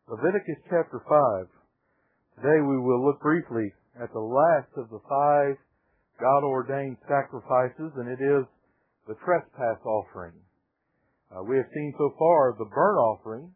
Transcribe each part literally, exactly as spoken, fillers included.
Leviticus chapter five. Today we will look briefly at the last of the five God-ordained sacrifices, and it is the trespass offering. Uh, we have seen so far the burnt offering,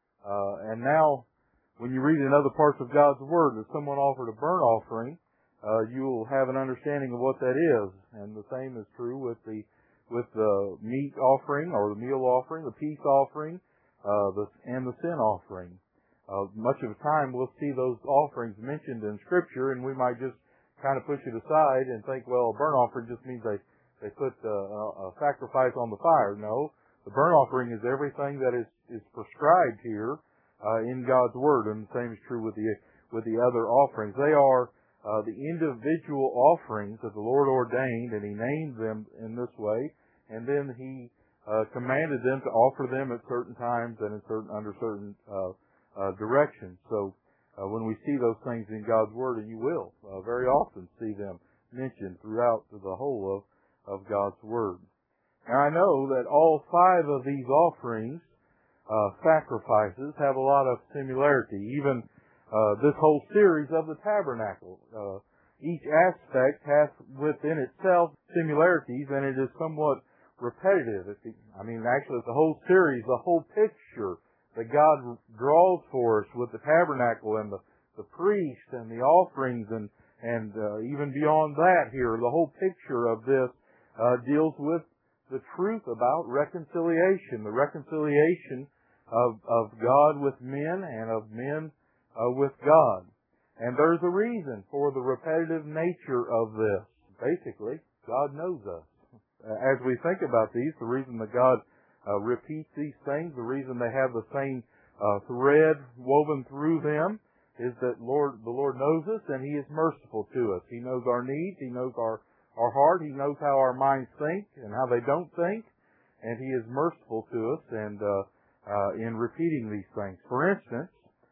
uh, and now when you read in other parts of God's Word that someone offered a burnt offering, uh, you will have an understanding of what that is. And the same is true with the with the meat offering or the meal offering, the peace offering, uh, the, and the sin offering. Uh, much of the time we'll see those offerings mentioned in Scripture, and we might just kind of push it aside and think, well, a burnt offering just means they, they put uh, a sacrifice on the fire. No, the burnt offering is everything that is, is prescribed here uh, in God's Word, and the same is true with the with the other offerings. They are uh, the individual offerings that the Lord ordained, and He named them in this way, and then He uh, commanded them to offer them at certain times and in certain under certain uh, Uh, direction. So uh, when we see those things in God's Word, and you will uh, very often see them mentioned throughout the whole of, of God's Word. Now I know that all five of these offerings, uh, sacrifices, have a lot of similarity. Even uh, this whole series of the tabernacle. Uh, each aspect has within itself similarities, and it is somewhat repetitive. It's, I mean, actually it's the whole series, the whole picture that God draws for us with the tabernacle and the, the priest and the offerings and, and uh, even beyond that here, the whole picture of this uh, deals with the truth about reconciliation, the reconciliation of, of God with men and of men uh, with God. And there's a reason for the repetitive nature of this. Basically, God knows us. As we think about these, the reason that God Uh, repeats these things, the reason they have the same uh, thread woven through them is that Lord, the Lord knows us, and He is merciful to us. He knows our needs, He knows our, our heart, He knows how our minds think and how they don't think, and He is merciful to us and uh, uh, in repeating these things. For instance,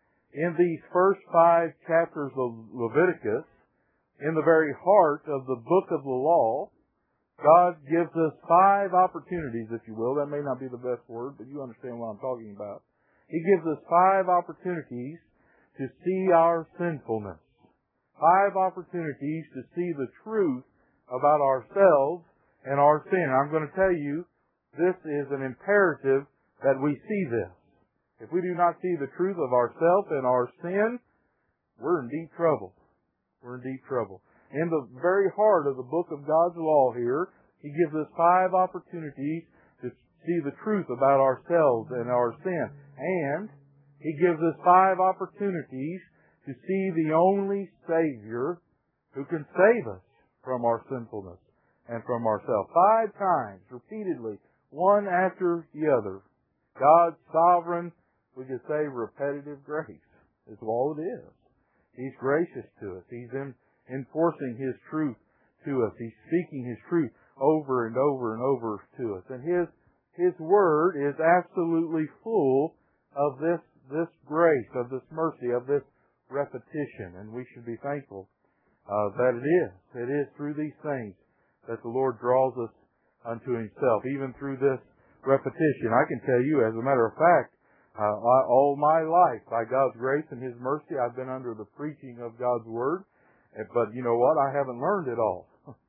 in these first five chapters of Leviticus, in the very heart of the book of the law, God gives us five opportunities, if you will. That may not be the best word, but you understand what I'm talking about. He gives us five opportunities to see our sinfulness. Five opportunities to see the truth about ourselves and our sin. I'm going to tell you, this is an imperative that we see this. If we do not see the truth of ourselves and our sin, we're in deep trouble. We're in deep trouble. In the very heart of the book of God's law here, He gives us five opportunities to see the truth about ourselves and our sin. And He gives us five opportunities to see the only Savior who can save us from our sinfulness and from ourselves. Five times, repeatedly, one after the other. God's sovereign, we could say repetitive grace is all it is. He's gracious to us. He's in enforcing His truth to us. He's speaking His truth over and over and over to us. And His His Word is absolutely full of this, this grace, of this mercy, of this repetition. And we should be thankful uh, that it is. It is through these things that the Lord draws us unto Himself, even through this repetition. I can tell you, as a matter of fact, uh, I, all my life, by God's grace and His mercy, I've been under the preaching of God's Word. But you know what? I haven't learned it all.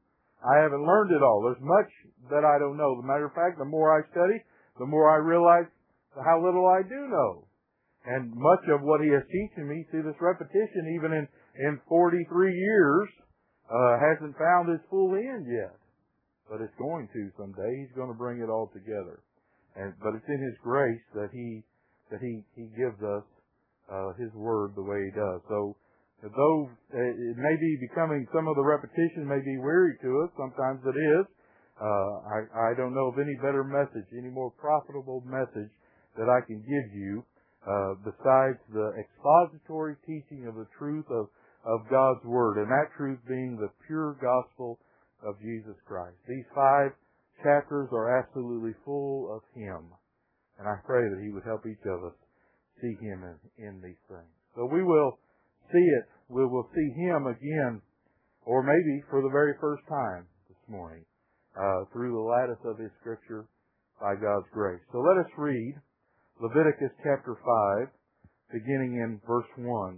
I haven't learned it all. There's much that I don't know. As a matter of fact, the more I study, the more I realize how little I do know. And much of what He has teaching me through this repetition, even in, in forty-three years, uh, hasn't found its full end yet. But it's going to someday. He's going to bring it all together. And, but it's in His grace that He, that He, He gives us, uh, His Word the way He does. So, though it may be becoming, some of the repetition may be weary to us, sometimes it is, uh, I, I don't know of any better message, any more profitable message that I can give you, uh, besides the expository teaching of the truth of, of God's Word, and that truth being the pure gospel of Jesus Christ. These five chapters are absolutely full of Him, and I pray that He would help each of us see Him in, in these things. So we will see it. We will see Him again, or maybe for the very first time this morning, uh, through the lattice of His Scripture by God's grace. So let us read Leviticus chapter five, beginning in verse one.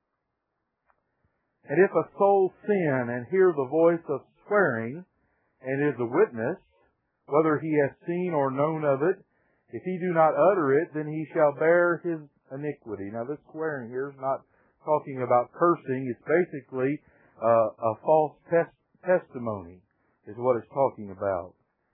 And if a soul sin and hear the voice of swearing, and is a witness, whether he has seen or known of it, if he do not utter it, then he shall bear his iniquity. Now this swearing here is not talking about cursing. It's basically uh, a false tes- testimony is what it's talking about.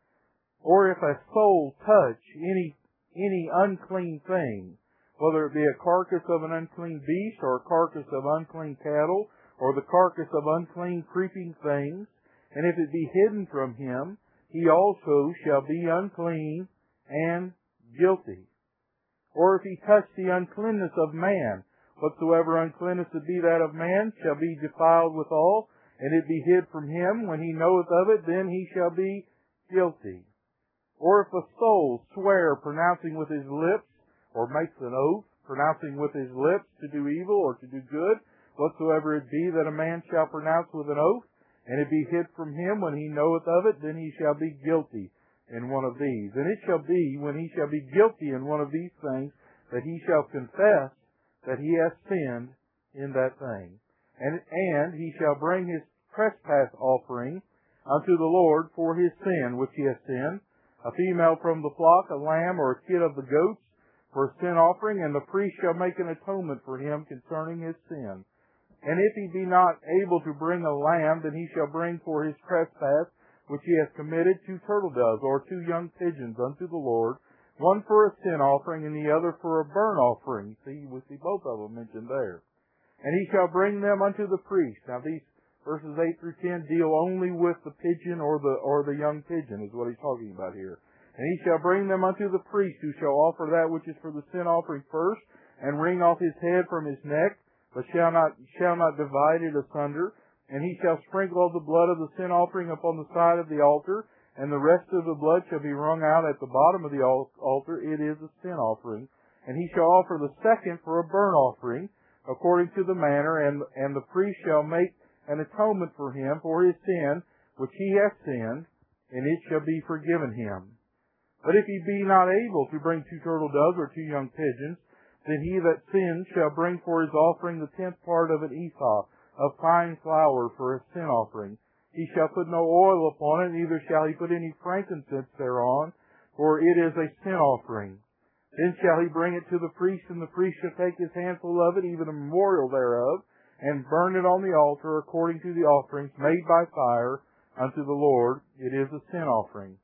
Or if a soul touch any any unclean thing, whether it be a carcass of an unclean beast, or a carcass of unclean cattle, or the carcass of unclean creeping things, and if it be hidden from him, he also shall be unclean and guilty. Or if he touch the uncleanness of man, whatsoever uncleanness it be that of man shall be defiled withal, and it be hid from him, when he knoweth of it, then he shall be guilty. Or if a soul swear, pronouncing with his lips, or makes an oath, pronouncing with his lips to do evil or to do good, whatsoever it be that a man shall pronounce with an oath, and it be hid from him, when he knoweth of it, then he shall be guilty in one of these. And it shall be, when he shall be guilty in one of these things, that he shall confess that he hath sinned in that thing. And, and he shall bring his trespass offering unto the Lord for his sin which he hath sinned, a female from the flock, a lamb, or a kid of the goats, for a sin offering, and the priest shall make an atonement for him concerning his sin. And if he be not able to bring a lamb, then he shall bring for his trespass which he hath committed two turtle doves, or two young pigeons unto the Lord, one for a sin offering, and the other for a burnt offering. See, we see both of them mentioned there. And he shall bring them unto the priest. Now these verses eight through ten deal only with the pigeon or the or the young pigeon, is what he's talking about here. And he shall bring them unto the priest, who shall offer that which is for the sin offering first, and wring off his head from his neck, but shall not shall not divide it asunder. And he shall sprinkle of the blood of the sin offering upon the side of the altar, and the rest of the blood shall be wrung out at the bottom of the altar. It is a sin offering. And he shall offer the second for a burnt offering, according to the manner, and, and the priest shall make an atonement for him for his sin, which he hath sinned, and it shall be forgiven him. But if he be not able to bring two turtle doves or two young pigeons, then he that sins shall bring for his offering the tenth part of an ephah of fine flour for a sin offering. He shall put no oil upon it, neither shall he put any frankincense thereon, for it is a sin offering. Then shall he bring it to the priest, and the priest shall take his handful of it, even a memorial thereof, and burn it on the altar according to the offerings made by fire unto the Lord. It is a sin offering.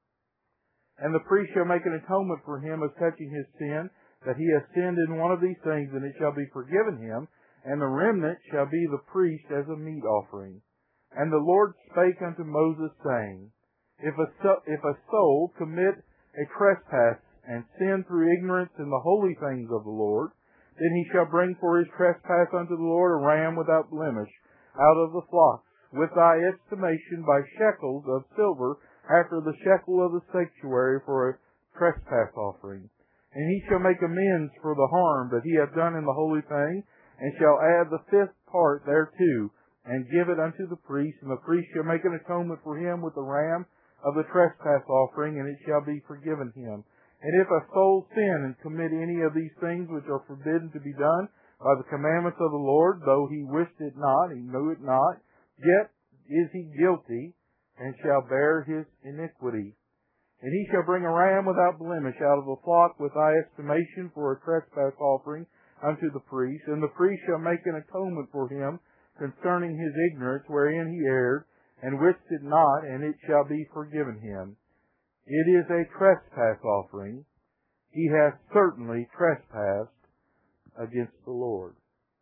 And the priest shall make an atonement for him as touching his sin, that he has sinned in one of these things, and it shall be forgiven him, and the remnant shall be the priest as a meat offering. And the Lord spake unto Moses, saying, If a, so, if a soul commit a trespass, and sin through ignorance in the holy things of the Lord, then he shall bring for his trespass unto the Lord a ram without blemish out of the flocks, with thy estimation by shekels of silver, after the shekel of the sanctuary, for a trespass offering. And he shall make amends for the harm that he hath done in the holy thing, and shall add the fifth part thereto, and give it unto the priest, and the priest shall make an atonement for him with the ram of the trespass offering, and it shall be forgiven him. And if a soul sin and commit any of these things which are forbidden to be done by the commandments of the Lord, though he wished it not, he knew it not, yet is he guilty, and shall bear his iniquity. And he shall bring a ram without blemish out of the flock with thy estimation for a trespass offering unto the priest, and the priest shall make an atonement for him concerning his ignorance wherein he erred, and wished it not, and it shall be forgiven him. It is a trespass offering. He hath certainly trespassed against the Lord.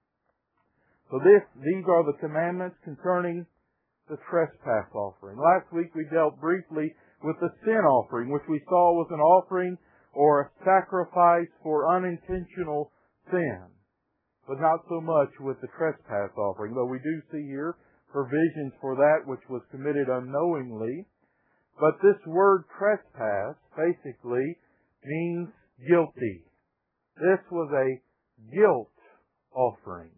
So this, these are the commandments concerning the trespass offering. Last week we dealt briefly with the sin offering, which we saw was an offering or a sacrifice for unintentional sin, but not so much with the trespass offering, though we do see here provisions for that which was committed unknowingly. But this word trespass basically means guilty. This was a guilt offering.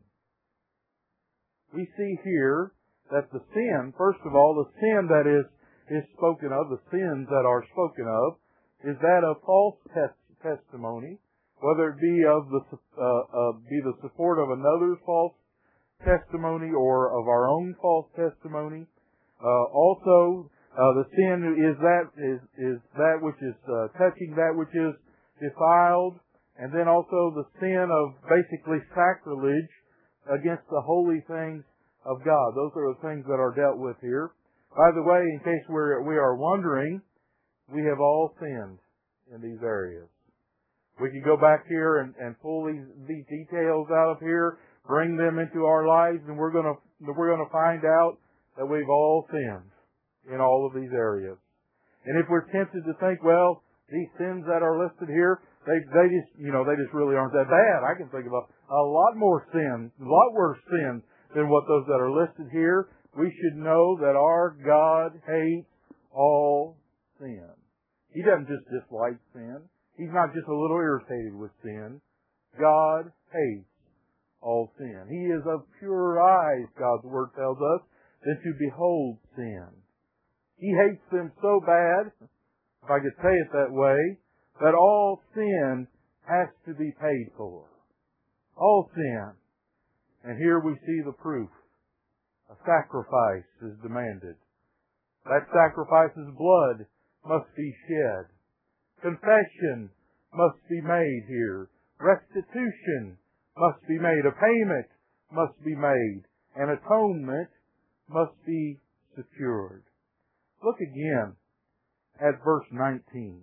We see here that the sin, first of all, the sin that is, is spoken of, the sins that are spoken of, is that of false tes- testimony, whether it be of the uh, uh, be the support of another's false testimony or of our own false testimony. Uh, also, uh, the sin is that is is that which is uh, touching that which is defiled, and then also the sin of basically sacrilege against the holy things of God. Those are the things that are dealt with here. By the way, in case we're, we are wondering, we have all sinned in these areas. We can go back here and, and pull these, these details out of here, bring them into our lives, and we're going to we're going to find out that we've all sinned in all of these areas. And if we're tempted to think, well, these sins that are listed here, they they just you know they just really aren't that bad. I can think about a lot more sins, a lot worse sins than what those that are listed here. We should know that our God hates all sin. He doesn't just dislike sin. He's not just a little irritated with sin. God hates all sin. He is of purer eyes, God's Word tells us, than to behold sin. He hates them so bad, if I could say it that way, that all sin has to be paid for. All sin. And here we see the proof. A sacrifice is demanded. That sacrifice's blood must be shed. Confession must be made here. Restitution must be made. A payment must be made. An atonement must be secured. Look again at verse nineteen.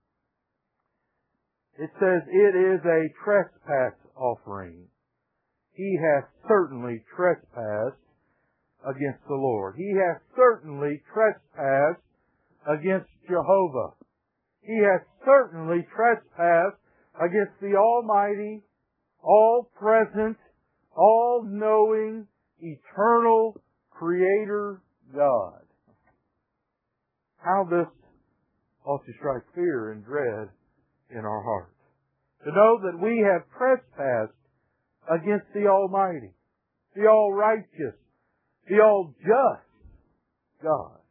It says, it is a trespass offering. He has certainly trespassed against the Lord. He has certainly trespassed against Jehovah. He has certainly trespassed against the Almighty, all-present, all-knowing, eternal Creator God. How this ought to strike fear and dread in our hearts. To know that we have trespassed against the Almighty, the all-righteous, the all-just God.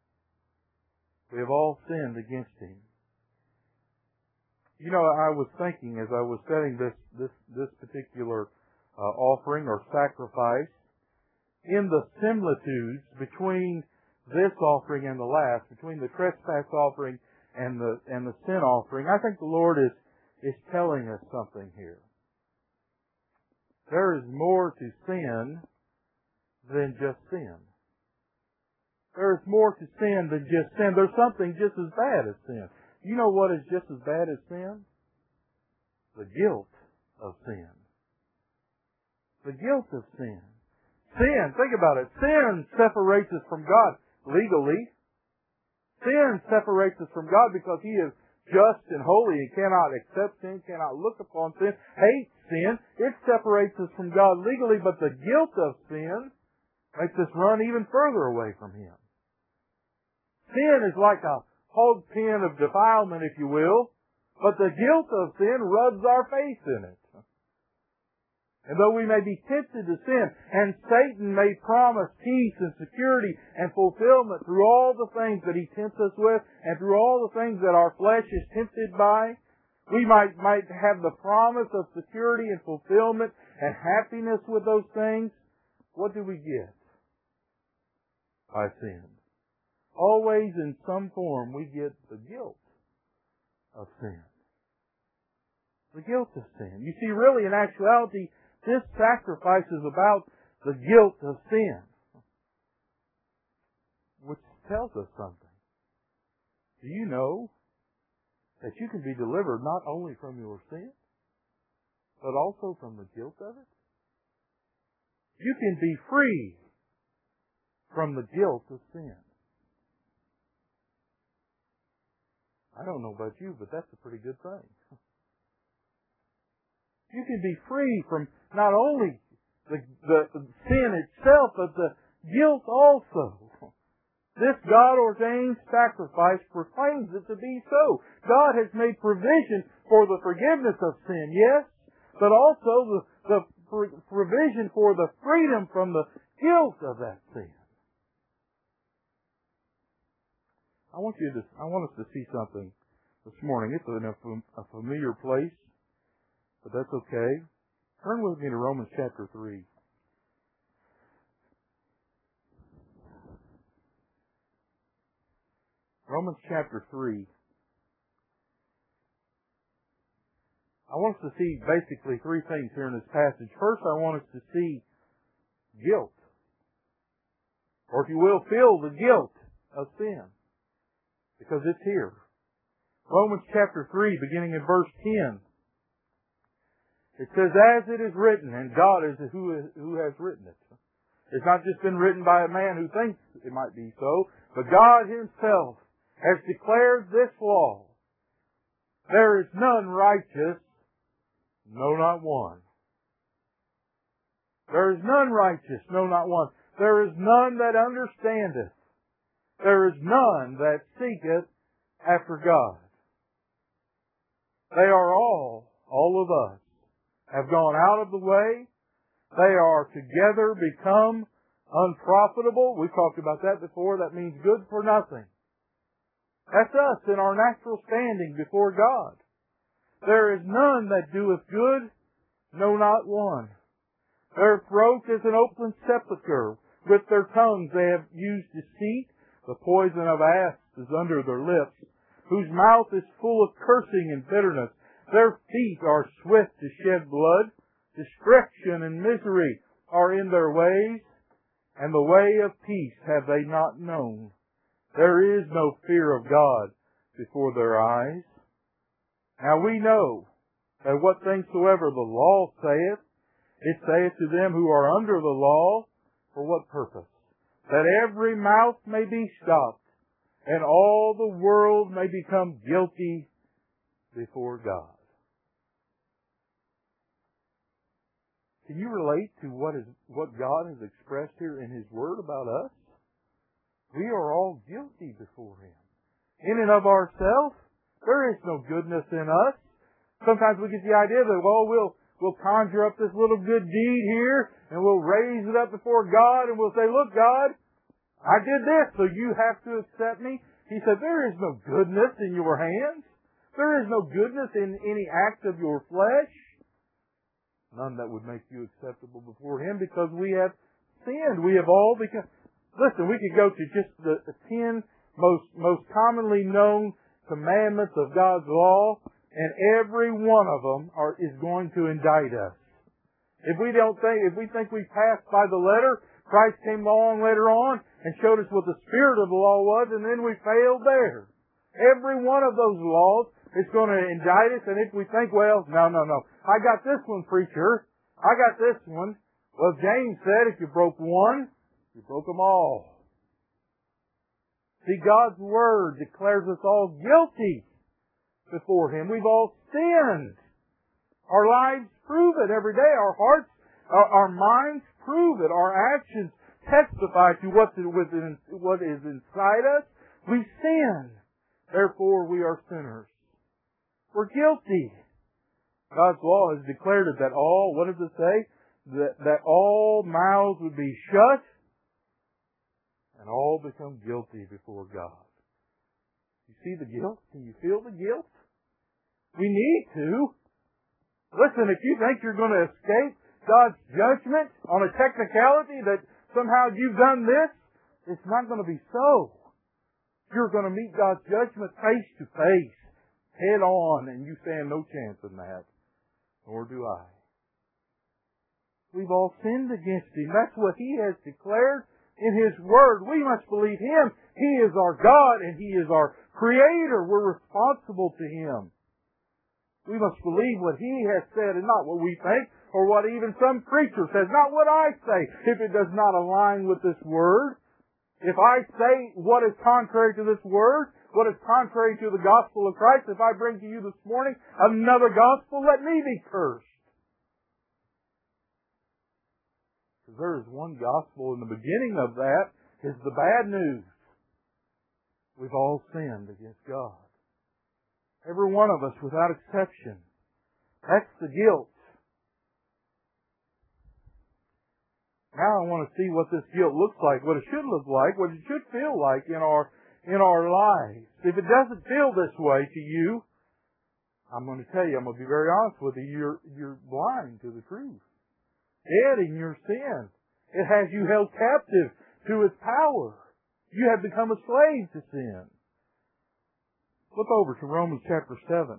We have all sinned against Him. You know, I was thinking as I was setting this this this particular uh, offering or sacrifice, in the similitudes between this offering and the last, between the trespass offering and the and the sin offering, I think the Lord is is telling us something here. There is more to sin than just sin. There is more to sin than just sin. There's something just as bad as sin. You know what is just as bad as sin? The guilt of sin. The guilt of sin. Sin, think about it. Sin separates us from God legally. Sin separates us from God because He is just and holy and cannot accept sin, cannot look upon sin, hates sin. It separates us from God legally, but the guilt of sin makes us run even further away from Him. Sin is like a hog pen of defilement, if you will, but the guilt of sin rubs our face in it. And though we may be tempted to sin, and Satan may promise peace and security and fulfillment through all the things that he tempts us with, and through all the things that our flesh is tempted by, we might, might have the promise of security and fulfillment and happiness with those things. What do we get by sin? Always in some form we get the guilt of sin. The guilt of sin. You see, really, in actuality, this sacrifice is about the guilt of sin, which tells us something. Do you know that you can be delivered not only from your sin, but also from the guilt of it? You can be free from the guilt of sin. I don't know about you, but that's a pretty good thing. You can be free from not only the, the, the sin itself, but the guilt also. This God-ordained sacrifice proclaims it to be so. God has made provision for the forgiveness of sin, yes, but also the, the provision for the freedom from the guilt of that sin. I want you to, I want us to see something this morning. It's in a, a familiar place but that's okay. Turn with me to Romans chapter three. Romans chapter three. I want us to see basically three things here in this passage. First, I want us to see guilt. Or if you will, feel the guilt of sin. Because it's here. Romans chapter three, beginning in verse ten. It says, as it is written, and God is who, is who has written it. It's not just been written by a man who thinks it might be so, but God Himself has declared this law. There is none righteous, no, not one. There is none righteous, no, not one. There is none that understandeth. There is none that seeketh after God. They are all, all of us, have gone out of the way. They are together become unprofitable. We've talked about that before. That means good for nothing. That's us in our natural standing before God. There is none that doeth good, no, not one. Their throat is an open sepulchre. With their tongues they have used deceit. The poison of asps is under their lips, whose mouth is full of cursing and bitterness. Their feet are swift to shed blood. Destruction and misery are in their ways, and the way of peace have they not known. There is no fear of God before their eyes. Now we know that what things soever the law saith, it saith to them who are under the law, for what purpose? That every mouth may be stopped, and all the world may become guilty before God. Can you relate to what is what God has expressed here in His Word about us? We are all guilty before Him. In and of ourselves, there is no goodness in us. Sometimes we get the idea that, well, we'll we'll conjure up this little good deed here, and we'll raise it up before God, and we'll say, look, God, I did this, so you have to accept me. He said, there is no goodness in your hands. There is no goodness in any act of your flesh. None that would make you acceptable before Him, because we have sinned. We have all become... Listen, we could go to just the ten most, most commonly known commandments of God's law, and every one of them are, is going to indict us. If we don't think, if we think we passed by the letter, Christ came along later on and showed us what the spirit of the law was, and then we failed there. Every one of those laws is going to indict us, and if we think, well, no, no, no, I got this one, preacher. I got this one. Well, James said if you broke one, you broke them all. See, God's Word declares us all guilty before Him. We've all sinned. Our lives prove it every day. Our hearts, our, our minds prove it. Our actions testify to what's within, what is inside us. We sin. Therefore, we are sinners. We're guilty. God's law has declared it that all, what does it say? That, that all mouths would be shut and all become guilty before God. You see the guilt? Can you feel the guilt? We need to. Listen, if you think you're going to escape God's judgment on a technicality that somehow you've done this, it's not going to be so. You're going to meet God's judgment face to face, head on, and you stand no chance in that. Nor do I. We've all sinned against Him. That's what He has declared in His Word. We must believe Him. He is our God and He is our Creator. We're responsible to Him. We must believe what He has said and not what we think or what even some preacher says. Not what I say if it does not align with this Word. If I say what is contrary to this Word, what is contrary to the gospel of Christ, if I bring to you this morning another gospel, let me be cursed. Because there is one gospel, and the beginning of that is the bad news. We've all sinned against God. Every one of us, without exception. That's the guilt. Now I want to see what this guilt looks like, what it should look like, what it should feel like in our in our lives. If it doesn't feel this way to you, I'm going to tell you, I'm going to be very honest with you, you're, you're blind to the truth. Dead in your sin. It has you held captive to its power. You have become a slave to sin. Flip over to Romans chapter seven.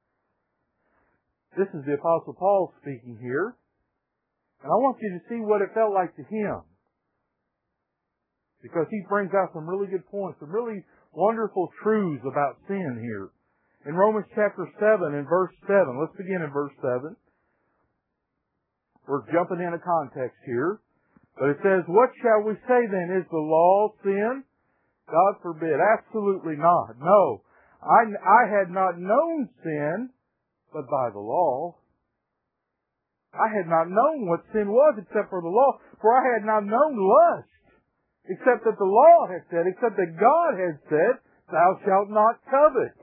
This is the Apostle Paul speaking here. And I want you to see what it felt like to him. Because he brings out some really good points, some really wonderful truths about sin here. In Romans chapter seven and verse seven, let's begin in verse seven. We're jumping in a context here. But it says, what shall we say then? Is the law sin? God forbid. Absolutely not. No. I, I had not known sin, but by the law. I had not known what sin was except for the law, for I had not known lust, except that the law had said, except that God had said, thou shalt not covet.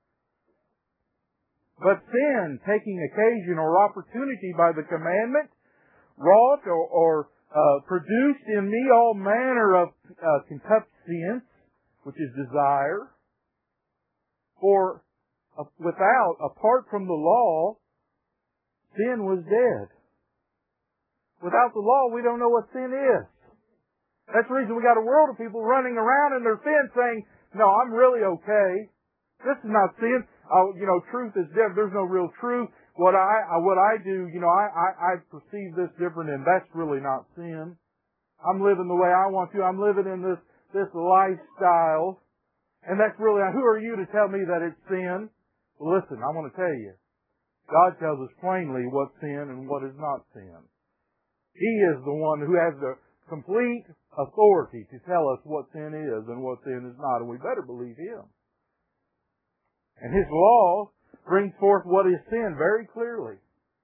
But sin, taking occasion or opportunity by the commandment, wrought or, or uh, produced in me all manner of uh, concupiscence, which is desire. For uh, without, apart from the law, sin was dead. Without the law, we don't know what sin is. That's the reason we got a world of people running around in their sin saying, no, I'm really okay. This is not sin. Oh, you know, truth is different. There's no real truth. What I, what I do, you know, I, I, I perceive this different, and that's really not sin. I'm living the way I want to. I'm living in this, this lifestyle. And that's really, who are you to tell me that it's sin? Well, listen, I want to tell you. God tells us plainly what's sin and what is not sin. He is the one who has the complete authority to tell us what sin is and what sin is not, and we better believe Him. And His law brings forth what is sin very clearly.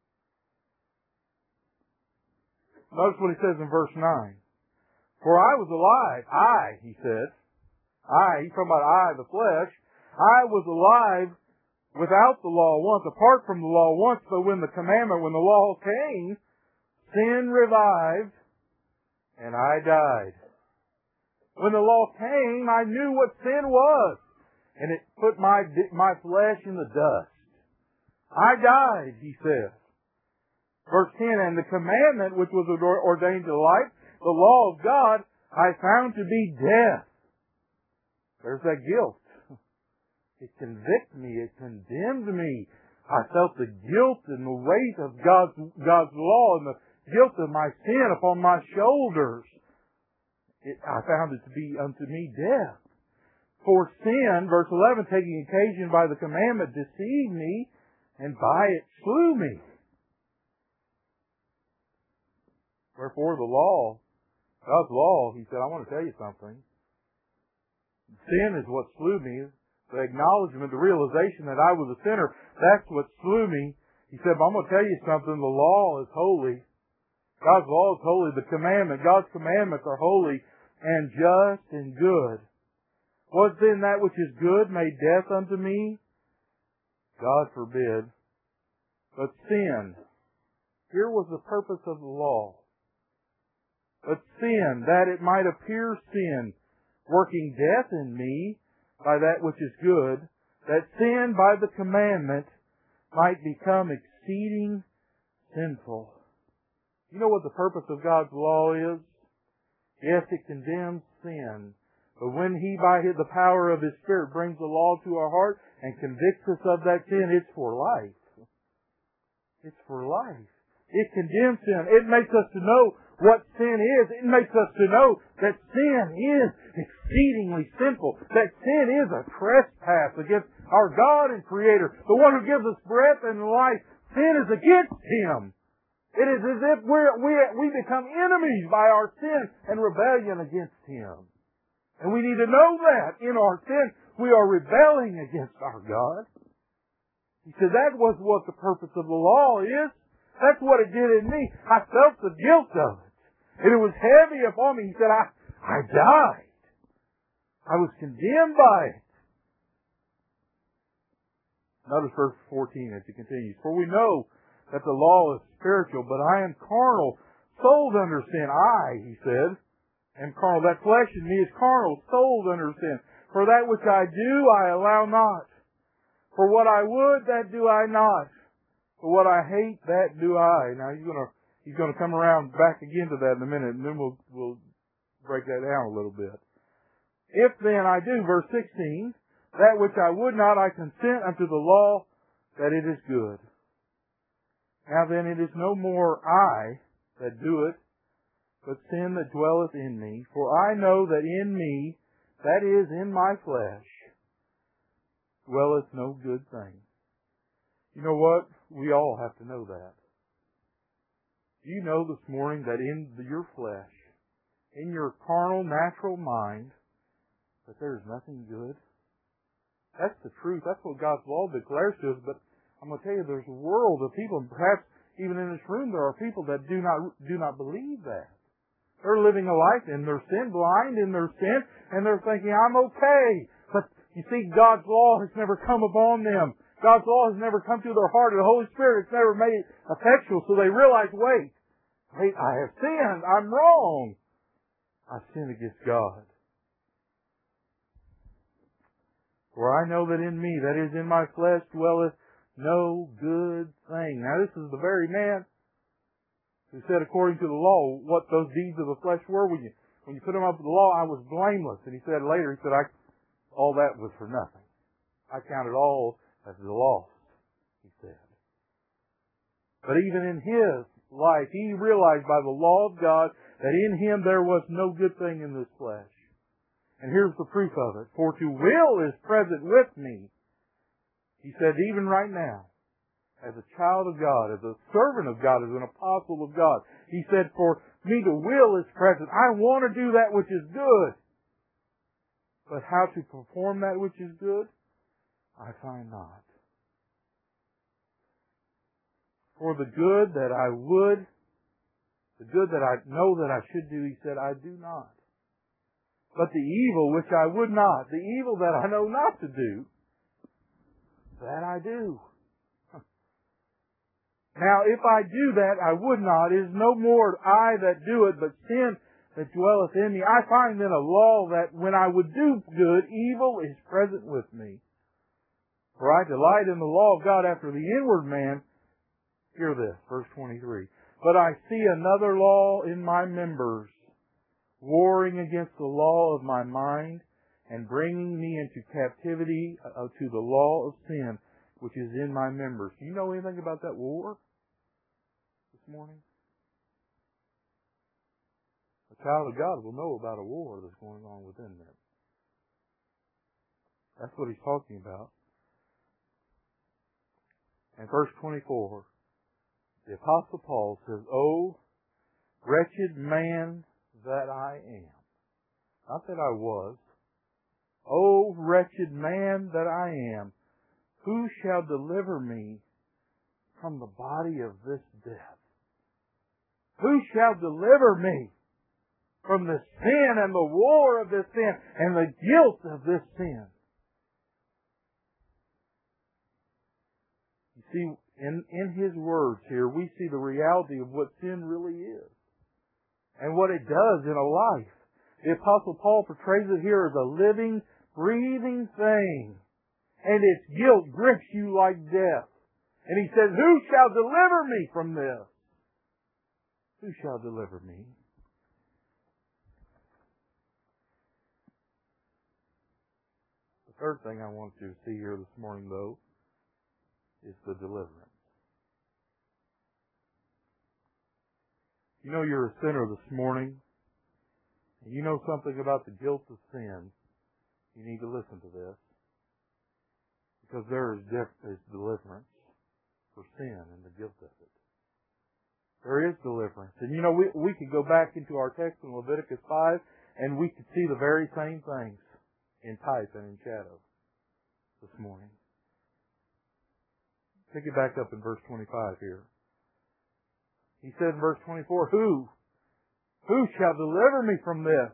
Notice what He says in verse nine. For I was alive, I, He said, I, He's talking about I, the flesh, I was alive without the law once, apart from the law once, but when the commandment, when the law came, sin revived, and I died. When the law came, I knew what sin was, and it put my, my flesh in the dust. I died, he says. Verse ten, and the commandment which was ordained to life, the law of God, I found to be death. There's that guilt. It convicted me. It condemned me. I felt the guilt and the weight of God's, God's law and the guilt of my sin upon my shoulders. It, I found it to be unto me death. For sin, verse eleven, taking occasion by the commandment, deceived me, and by it slew me. Wherefore the law, God's law, He said, I want to tell you something. Sin is what slew me. The acknowledgement, the realization that I was a sinner, that's what slew me. He said, but I'm going to tell you something. The law is holy. God's law is holy. The commandment, God's commandments are holy and just and good. Was then that which is good made death unto me? God forbid. But sin, here was the purpose of the law. But sin, that it might appear sin, working death in me by that which is good, that sin by the commandment might become exceeding sinful. You know what the purpose of God's law is? Yes, it condemns sin. But when He, by the power of His Spirit, brings the law to our heart and convicts us of that sin, it's for life. It's for life. It condemns sin. It makes us to know what sin is. It makes us to know that sin is exceedingly sinful. That sin is a trespass against our God and Creator, the one who gives us breath and life. Sin is against Him. It is as if we're, we we become enemies by our sin and rebellion against Him. And we need to know that in our sin we are rebelling against our God. He said that was what the purpose of the law is. That's what it did in me. I felt the guilt of it. And it was heavy upon me. He said, I, I died. I was condemned by it. Notice verse fourteen as it continues. For we know that the law is spiritual, but I am carnal, sold under sin. I, he said, am carnal. That flesh in me is carnal, sold under sin. For that which I do, I allow not. For what I would, that do I not. For what I hate, that do I. Now he's gonna, he's gonna come around back again to that in a minute, and then we'll, we'll break that down a little bit. If then I do, verse sixteen, that which I would not, I consent unto the law that it is good. Now then, it is no more I that do it, but sin that dwelleth in me. For I know that in me, that is, in my flesh, dwelleth no good thing. You know what? We all have to know that. Do you know this morning that in your flesh, in your carnal, natural mind, that there is nothing good? That's the truth. That's what God's law declares to us. But I'm going to tell you, there's a world of people, and perhaps even in this room, there are people that do not do not believe that. They're living a life in their sin, blind in their sin, and they're thinking, I'm okay. But you see, God's law has never come upon them. God's law has never come to their heart, and the Holy Spirit has never made it effectual. So they realize, wait, wait, I have sinned. I'm wrong. I sinned against God. For I know that in me, that is in my flesh, dwelleth no good thing. Now this is the very man who said according to the law what those deeds of the flesh were. When you, when you put him up with the law, I was blameless. And he said later, he said, I, all that was for nothing. I counted all as the loss, he said. But even in his life, he realized by the law of God that in him there was no good thing in this flesh. And here's the proof of it. For to will is present with me. He said, even right now, as a child of God, as a servant of God, as an apostle of God, he said, for me to will is present. I want to do that which is good. But how to perform that which is good, I find not. For the good that I would, the good that I know that I should do, he said, I do not. But the evil which I would not, the evil that I know not to do, that I do. Now, if I do that, I would not, it is no more I that do it, but sin that dwelleth in me. I find then a law that when I would do good, evil is present with me. For I delight in the law of God after the inward man. Hear this, verse twenty-three. But I see another law in my members, warring against the law of my mind, and bringing me into captivity uh, to the law of sin, which is in my members. Do you know anything about that war this morning? A child of God will know about a war that's going on within them. That's what he's talking about. And verse twenty-four, the Apostle Paul says, "O wretched man that I am." Not that I was. "O wretched man that I am, who shall deliver me from the body of this death?" Who shall deliver me from the sin and the war of this sin and the guilt of this sin? You see, in, in his words here, we see the reality of what sin really is and what it does in a life. The Apostle Paul portrays it here as a living, breathing thing. And its guilt grips you like death. And he says, who shall deliver me from this? Who shall deliver me? The third thing I want you to see here this morning, though, is the deliverance. You know you're a sinner this morning, and you know something about the guilt of sin. You need to listen to this. Because there is, is deliverance for sin and the guilt of it. There is deliverance. And you know, we, we could go back into our text in Leviticus five and we could see the very same things in type and in shadow this morning. Pick it back up in verse twenty-five here. He said in verse twenty-four, Who? Who shall deliver me from this?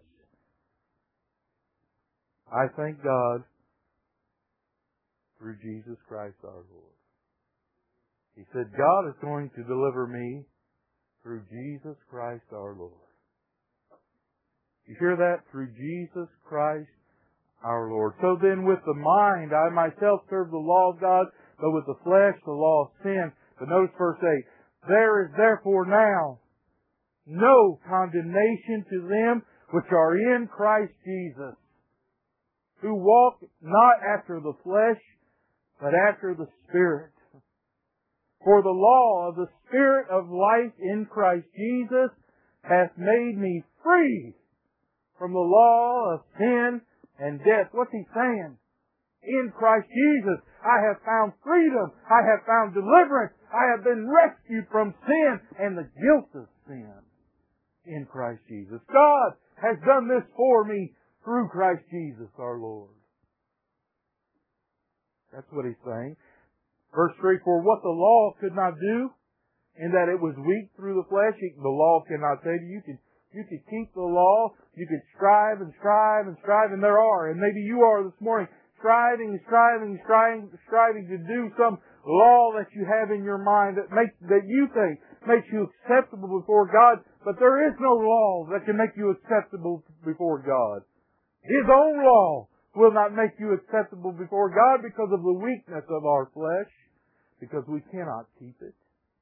I thank God through Jesus Christ our Lord. He said, God is going to deliver me through Jesus Christ our Lord. You hear that? Through Jesus Christ our Lord. So then with the mind, I myself serve the law of God, but with the flesh, the law of sin. But notice verse eight. There is therefore now no condemnation to them which are in Christ Jesus, who walk not after the flesh, but after the Spirit. For the law of the Spirit of life in Christ Jesus hath made me free from the law of sin and death. What's he saying? In Christ Jesus, I have found freedom. I have found deliverance. I have been rescued from sin and the guilt of sin in Christ Jesus. God has done this for me through Christ Jesus our Lord. That's what he's saying. Verse three, for what the law could not do, in that it was weak through the flesh, the law cannot say to you, you can, you can keep the law, you can strive and strive and strive, and there are, and maybe you are this morning, striving and striving and striving, striving to do some law that you have in your mind that makes, that you think makes you acceptable before God, but there is no law that can make you acceptable before God. His own law will not make you acceptable before God because of the weakness of our flesh, because we cannot keep it.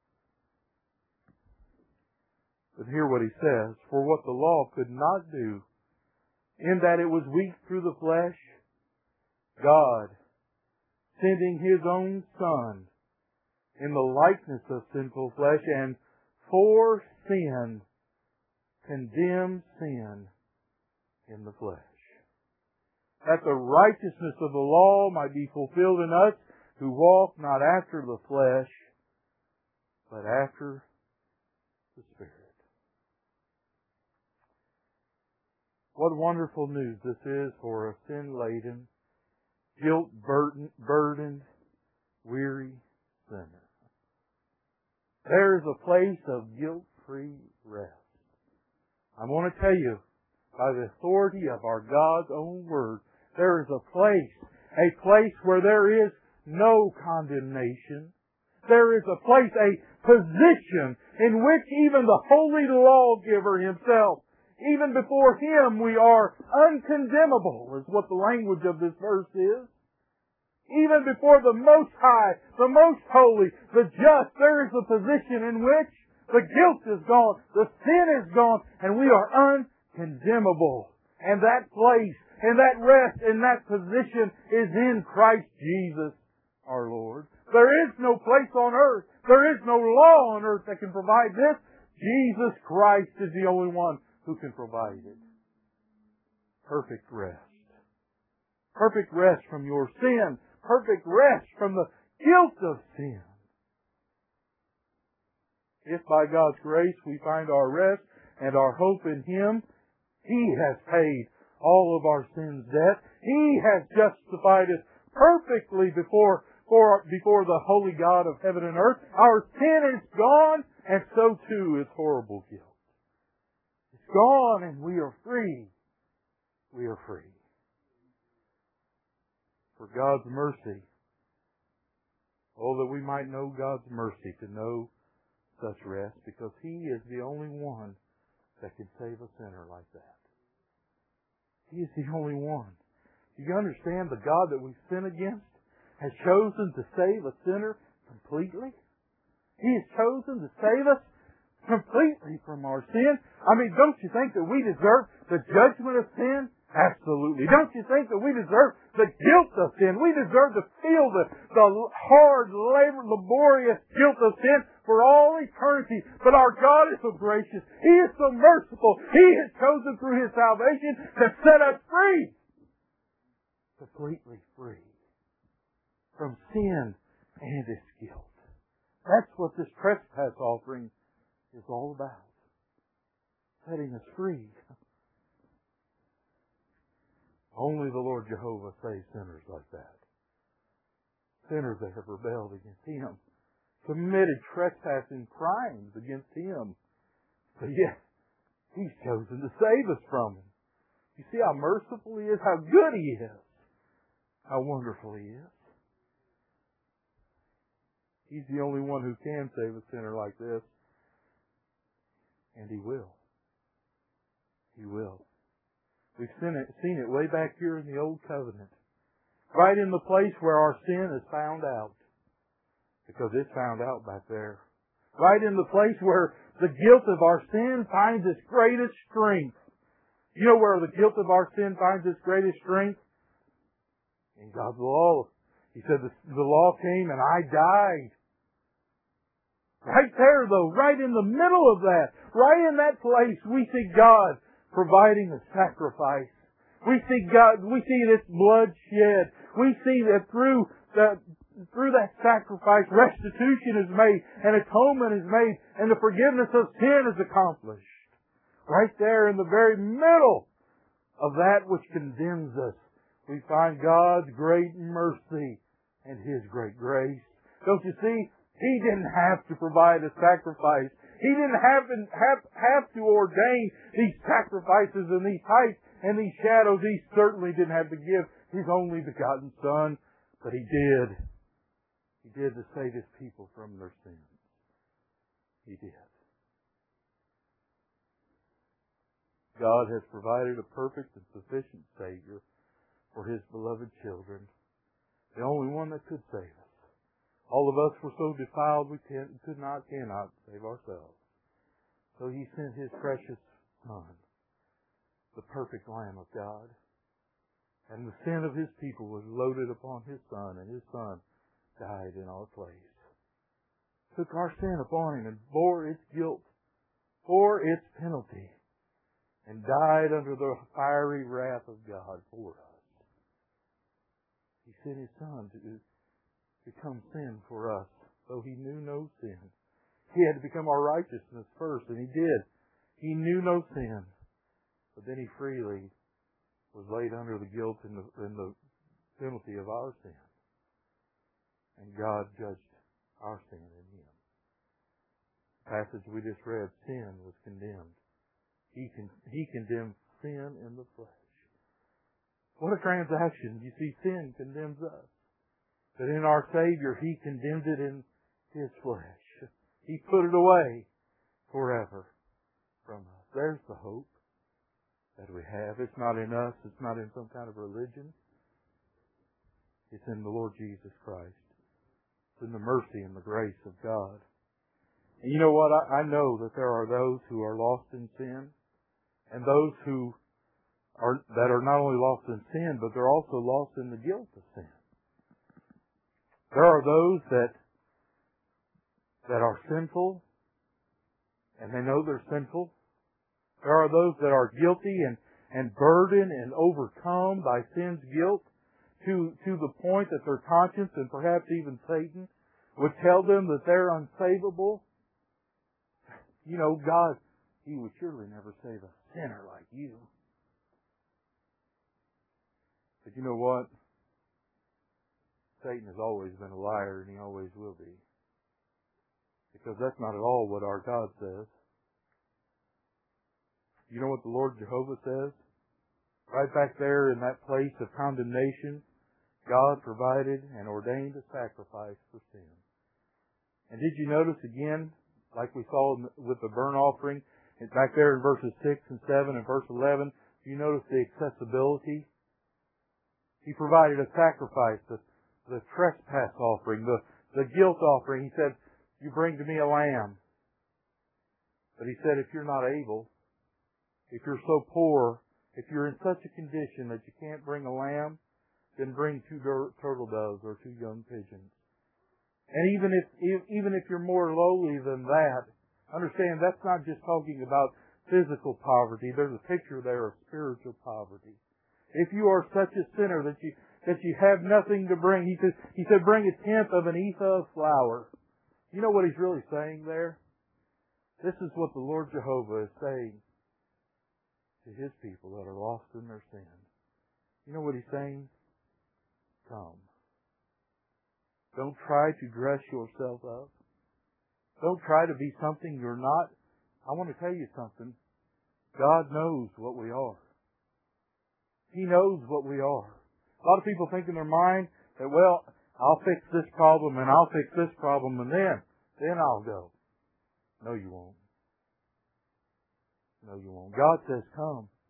But hear what he says, for what the law could not do, in that it was weak through the flesh, God, sending His own Son in the likeness of sinful flesh, and for sin, condemned sin in the flesh, that the righteousness of the law might be fulfilled in us who walk not after the flesh, but after the Spirit. What wonderful news this is for a sin-laden, guilt-burdened, weary sinner. There is a place of guilt-free rest. I want to tell you, by the authority of our God's own Word, there is a place, a place where there is no condemnation. There is a place, a position in which even the holy lawgiver Himself, even before Him we are uncondemnable, is what the language of this verse is. Even before the Most High, the Most Holy, the Just, there is a position in which the guilt is gone, the sin is gone, and we are uncondemnable. And that place, and that rest, and that position is in Christ Jesus our Lord. There is no place on earth, there is no law on earth that can provide this. Jesus Christ is the only one who can provide it. Perfect rest. Perfect rest from your sin. Perfect rest from the guilt of sin. If by God's grace we find our rest and our hope in Him, He has paid all of our sin's debt. He has justified us perfectly before, for, before the holy God of heaven and earth. Our sin is gone, and so too is horrible guilt. It's gone, and we are free. We are free. For God's mercy, oh, that we might know God's mercy to know such rest, because He is the only one that can save a sinner like that. He is the only one. Do you understand the God that we sin against has chosen to save a sinner completely? He has chosen to save us completely from our sin. I mean, don't you think that we deserve the judgment of sin? Absolutely. Don't you think that we deserve the guilt of sin? We deserve to feel the, the hard, labor, laborious guilt of sin for all eternity. But our God is so gracious. He is so merciful. He has chosen through His salvation to set us free. Completely free from sin and its guilt. That's what this trespass offering is all about. Setting us free. Only the Lord Jehovah saves sinners like that. Sinners that have rebelled against Him. Committed trespassing crimes against Him. But yet, He's chosen to save us from them. You see how merciful He is, how good He is, how wonderful He is. He's the only one who can save a sinner like this. And He will. He will. We've seen it, seen it way back here in the Old Covenant. Right in the place where our sin is found out. Because it's found out back there. Right in the place where the guilt of our sin finds its greatest strength. You know where the guilt of our sin finds its greatest strength? In God's law. He said the, the law came and I died. Right there though, right in the middle of that, right in that place, we see God providing a sacrifice. We see God, we see this blood shed. We see that through the, through that sacrifice, restitution is made, and atonement is made, and the forgiveness of sin is accomplished. Right there in the very middle of that which condemns us, we find God's great mercy and His great grace. Don't you see? He didn't have to provide a sacrifice. He didn't have to, have, have to ordain these sacrifices and these types and these shadows. He certainly didn't have to give His only begotten Son, but He did. He did to save His people from their sins. He did. God has provided a perfect and sufficient Savior for His beloved children. The only one that could save us. All of us were so defiled we can, could not, cannot save ourselves. So He sent His precious Son, the perfect Lamb of God. And the sin of His people was loaded upon His Son, and His Son died in our place. Took our sin upon Him and bore its guilt, bore its penalty, and died under the fiery wrath of God for us. He sent His Son to become sin for us, though He knew no sin. He had to become our righteousness first, and He did. He knew no sin, but then He freely was laid under the guilt and the, and the penalty of our sin. And God judged our sin in Him. The passage we just read, sin was condemned. He, con- he condemned sin in the flesh. What a transaction. You see, sin condemns us. But in our Savior, He condemned it in His flesh. He put it away forever from us. There's the hope that we have. It's not in us. It's not in some kind of religion. It's in the Lord Jesus Christ. It's in the mercy and the grace of God. And you know what? I, I know that there are those who are lost in sin, and those who are that are not only lost in sin, but they're also lost in the guilt of sin. There are those that that are sinful, and they know they're sinful. There are those that are guilty and, and burdened and overcome by sin's guilt to, to the point that their conscience and perhaps even Satan would tell them that they're unsavable. You know, God, He would surely never save a sinner like you. But you know what? Satan has always been a liar, and he always will be. Because that's not at all what our God says. You know what the Lord Jehovah says? Right back there in that place of condemnation, God provided and ordained a sacrifice for sin. And did you notice again, like we saw with the burnt offering, back there in verses six and seven and verse eleven, you notice the accessibility? He provided a sacrifice, the, the trespass offering, the, the guilt offering. He said, you bring to me a lamb. But He said, if you're not able, if you're so poor, if you're in such a condition that you can't bring a lamb, then bring two turtle doves or two young pigeons. And even if, even if you're more lowly than that, understand that's not just talking about physical poverty. There's a picture there of spiritual poverty. If you are such a sinner that you, that you have nothing to bring, he said, he said, bring a tenth of an ephah of flour. You know what He's really saying there? This is what the Lord Jehovah is saying to His people that are lost in their sin. You know what He's saying? Come. Don't try to dress yourself up. Don't try to be something you're not. I want to tell you something. God knows what we are. He knows what we are. A lot of people think in their mind that, well, I'll fix this problem and I'll fix this problem and then, then I'll go. No, you won't. No, you won't. God says, come.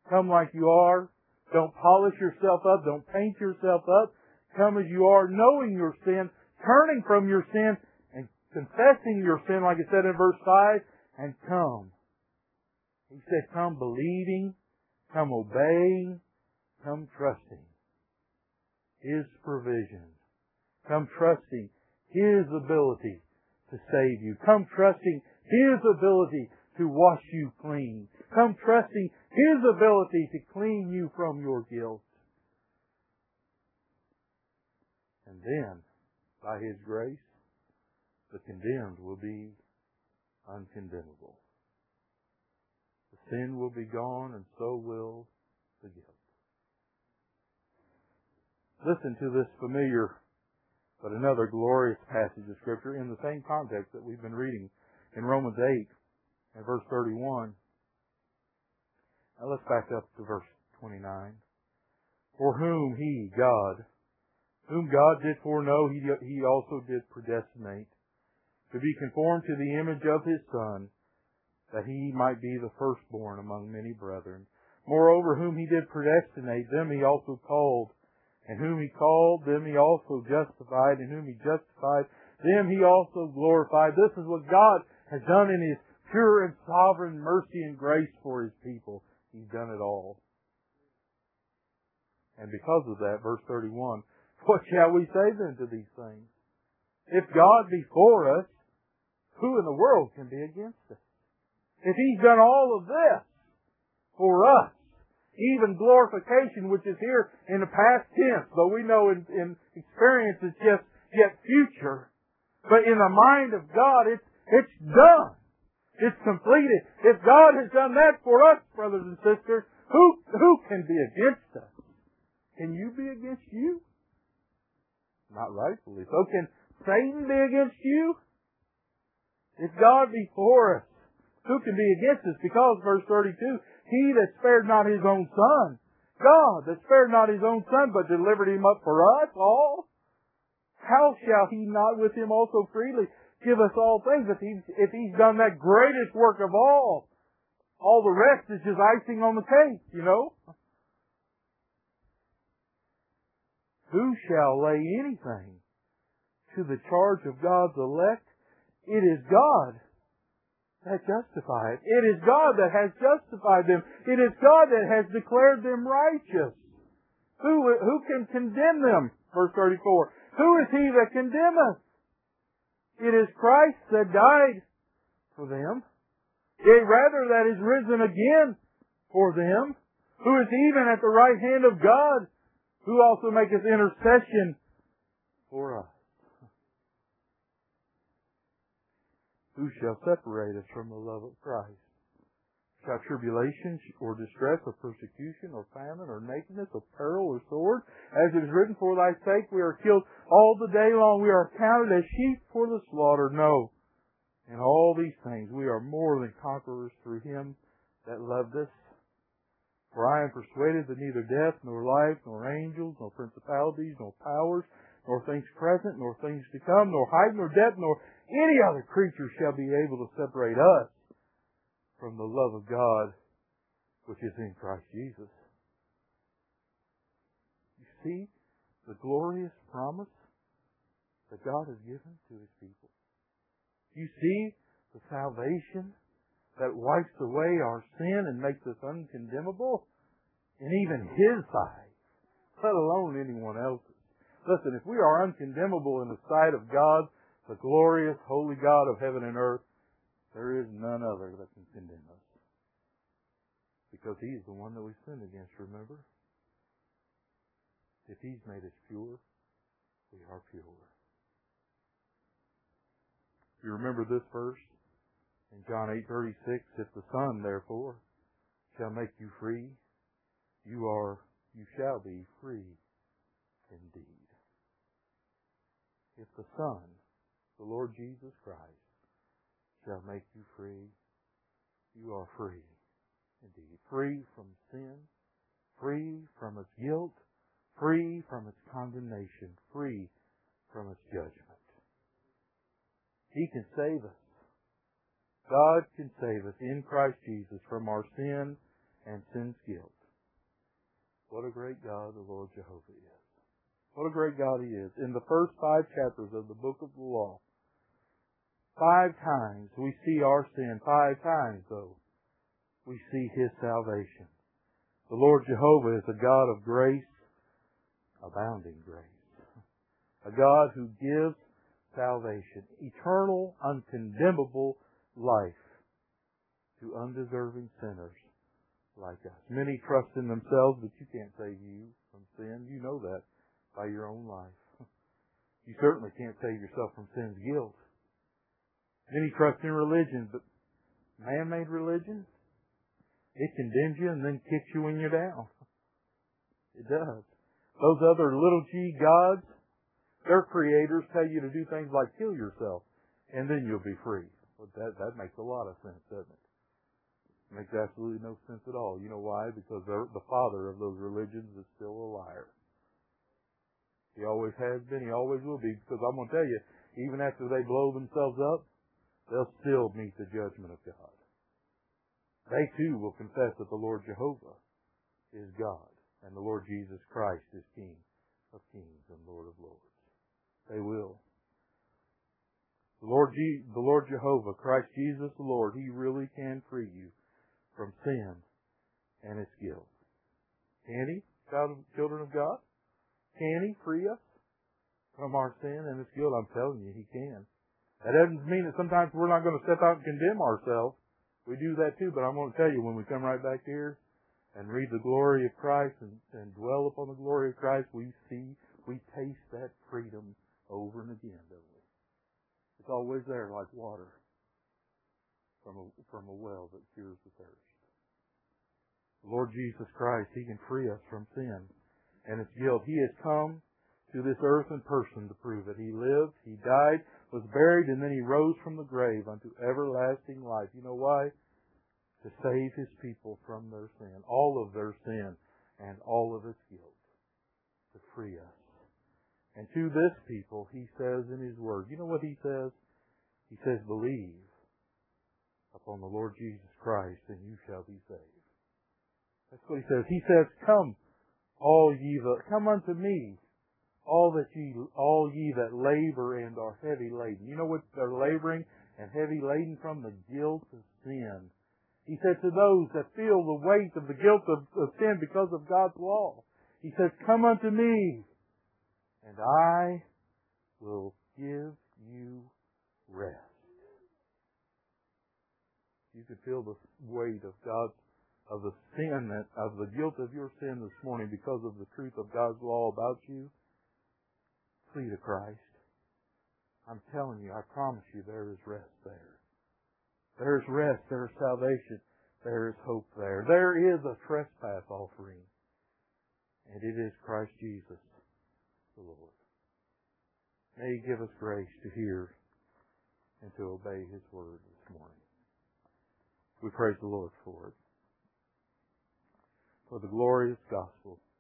Come like you are. Don't polish yourself up. Don't paint yourself up. Come as you are, knowing your sin, turning from your sin, and confessing your sin, like it said in verse five, and come. He said, come believing, come obeying, come trusting His provision. Come trusting His ability to save you. Come trusting His ability to wash you clean. Come trusting His ability to clean you from your guilt. And then, by His grace, the condemned will be uncondemnable. The sin will be gone, and so will the guilt. Listen to this familiar but another glorious passage of Scripture in the same context that we've been reading in Romans eight and verse thirty-one. Now let's back up to verse twenty-nine. For whom He, God, whom God did foreknow, He, he also did predestinate to be conformed to the image of His Son, that He might be the firstborn among many brethren. Moreover, whom He did predestinate, them He also called. And whom He called, them He also justified. And whom He justified, them He also glorified. This is what God has done in His pure and sovereign mercy and grace for His people. He's done it all. And because of that, verse thirty-one, what shall we say then to these things? If God be for us, who in the world can be against us? If He's done all of this for us, even glorification, which is here in the past tense, though we know in, in experience it's just yet future, but in the mind of God, it's, it's done. It's completed. If God has done that for us, brothers and sisters, who, who can be against us? Can you be against you? Not rightfully so. Can Satan be against you? If God be for us, who can be against us? Because, verse thirty-two, He that spared not His own Son, God that spared not His own Son, but delivered Him up for us all, how shall He not with Him also freely give us all things? If He's, if He's done that greatest work of all, all the rest is just icing on the cake, you know? Who shall lay anything to the charge of God's elect? It is God that justifies. It is God that has justified them. It is God that has declared them righteous. Who, who can condemn them? Verse thirty-four. Who is He that condemneth? It is Christ that died for them. Yea, rather that is risen again for them. Who is even at the right hand of God, who also maketh intercession for us. Who shall separate us from the love of Christ? Shall tribulation or distress or persecution or famine or nakedness or peril or sword? As it is written, for thy sake we are killed all the day long. We are counted as sheep for the slaughter. No. In all these things we are more than conquerors through Him that loved us. For I am persuaded that neither death, nor life, nor angels, nor principalities, nor powers, nor things present, nor things to come, nor height, nor depth, nor any other creature shall be able to separate us from the love of God, which is in Christ Jesus. You see the glorious promise that God has given to His people. You see the salvation that wipes away our sin and makes us uncondemnable in even His eyes, let alone anyone else's. Listen, if we are uncondemnable in the sight of God, the glorious, holy God of heaven and earth, there is none other that can condemn us. Because He is the one that we sinned against, remember? If He's made us pure, we are pure. You remember this verse? In John eight thirty-six, if the Son, therefore, shall make you free, you are, you shall be free indeed. If the Son, the Lord Jesus Christ, shall make you free, you are free indeed. Free from sin, free from its guilt, free from its condemnation, free from its judgment. He can save us. God can save us in Christ Jesus from our sin and sin's guilt. What a great God the Lord Jehovah is. What a great God He is. In the first five chapters of the book of the law, five times we see our sin. Five times, though, we see His salvation. The Lord Jehovah is a God of grace, abounding grace. A God who gives salvation, eternal, uncondemnable life to undeserving sinners like us. Many trust in themselves, but you can't save you from sin. You know that by your own life. You certainly can't save yourself from sin's guilt. Many trust in religion, but man-made religion, it condemns you and then kicks you when you're down. It does. Those other little g gods, their creators tell you to do things like kill yourself, and then you'll be free. Well, that, that makes a lot of sense, doesn't it? It makes absolutely no sense at all. You know why? Because the father of those religions is still a liar. He always has been. He always will be. Because I'm going to tell you, even after they blow themselves up, they'll still meet the judgment of God. They too will confess that the Lord Jehovah is God, and the Lord Jesus Christ is King of kings and Lord of lords. They will. The Lord, Je- the Lord Jehovah, Christ Jesus the Lord, He really can free you from sin and its guilt. Can He, child of, children of God? Can He free us from our sin and its guilt? I'm telling you, He can. That doesn't mean that sometimes we're not going to step out and condemn ourselves. We do that too, but I'm going to tell you, when we come right back here and read the glory of Christ and, and dwell upon the glory of Christ, we see, we taste that freedom over and again, don't we? It's always there like water from a, from a well that cures the thirst. The Lord Jesus Christ, He can free us from sin and its guilt. He has come to this earth in person to prove it. He lived, He died, was buried, and then He rose from the grave unto everlasting life. You know why? To save His people from their sin, all of their sin and all of its guilt, to free us. And to this people, He says in His Word, you know what He says? He says, believe upon the Lord Jesus Christ and you shall be saved. That's what He says. He says, come, all ye that, come unto me, all that ye, all ye that labor and are heavy laden. You know what they're laboring and heavy laden from? The guilt of sin. He said to those that feel the weight of the guilt of, of sin because of God's law, He says, come unto me, and I will give you rest. You can feel the weight of God's, of the sin, that, of the guilt of your sin this morning because of the truth of God's law about you. Flee to Christ. I'm telling you, I promise you, there is rest there. There is rest, there is salvation, there is hope there. There is a trespass offering, and it is Christ Jesus, the Lord. May He give us grace to hear and to obey His Word this morning. We praise the Lord for it. For the glorious gospel